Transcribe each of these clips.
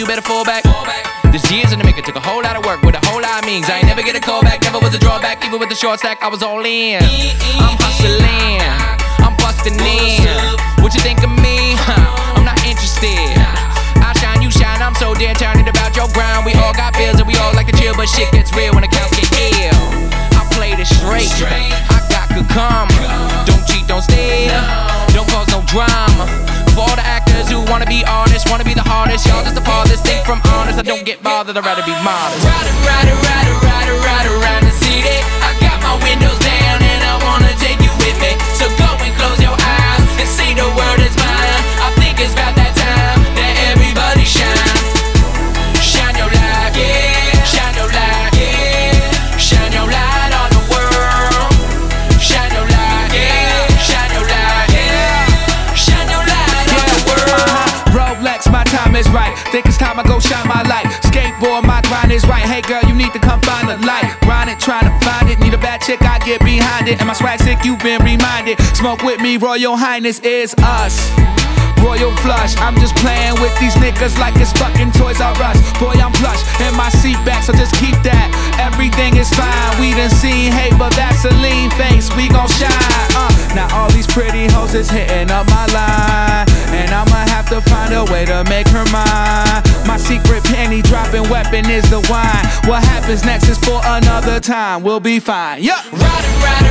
better fall back. This years in the making, took a whole lot of work with a whole lot of means. I ain't never get a call back, never was a drawback. Even with the short stack, I was all in. I'm hustling, I'm busting in. What you think of me? I'm not interested. I shine, you shine, I'm so dead, turning about your ground. We all got bills and we all like to chill, but shit gets real when accounts get ill. I played it straight, I got good karma. Don't cheat, don't steal, don't cause no drama. For all the actors who wanna be artists, wanna be the hardest, y'all just the farthest thing from honest. I don't get bothered, I'd rather be modest. Ride around the city. I got my windows down and I wanna take you with me. So go and close your eyes and see the world is mine. I think it's about that time that everybody shine. Shine your light, yeah. Shine your light, yeah. Shine your light on the world. Shine your light, yeah. Shine your light, yeah. Shine your light on the world. Rolex, my time is right. Think it's time I go shine my light. Skateboard, my grind is right. Hey girl, you need to come find the light. Grind it, trying to find it. Need a bad chick, I get behind it. And my swag sick, you've been reminded. Smoke with me, Royal Highness is us. Royal flush, I'm just playing with these niggas like it's fucking Toys R Us. Boy, I'm plush, and my seat back, so just keep that. Everything is fine, we done seen hate, but Vaseline face, we gon' shine. Now all these pretty hoes is hitting up my line, and I'ma have to find a way to make her mine. My secret panty dropping weapon is the wine. What happens next is for another time, we'll be fine. Yeah. Ride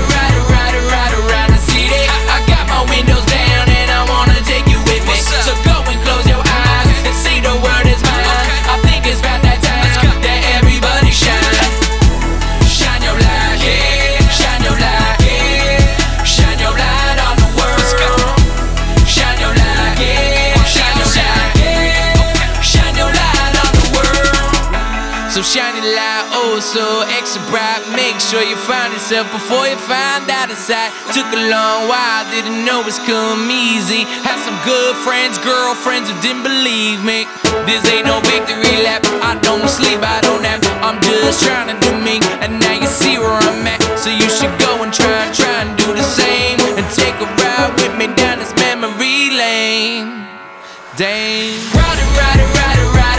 around the city. I got my windows down and I wanna take you with me. So go and close your eyes and see the world is mine. I think it's about that time that everybody shine. Shine your light, yeah. Shine your light, yeah. Shine your light on the world. Shine your light, yeah. Shine your light, yeah. Shine your light on the world. So shine your light, oh so extra bright. Make sure you find yourself before you find out it's I took a long while, didn't know it's come easy. Had some good friends, girlfriends who didn't believe me. This ain't no victory lap, I don't sleep, I don't nap. I'm just trying to do me, and now you see where I'm at. So you should go and try and do the same. And take a ride with me down this memory lane. Dang. Ride